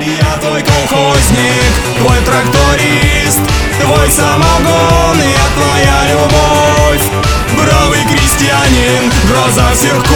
Я твой колхозник, твой тракторист, твой самогон, я твоя любовь. Бравый крестьянин, гроза всех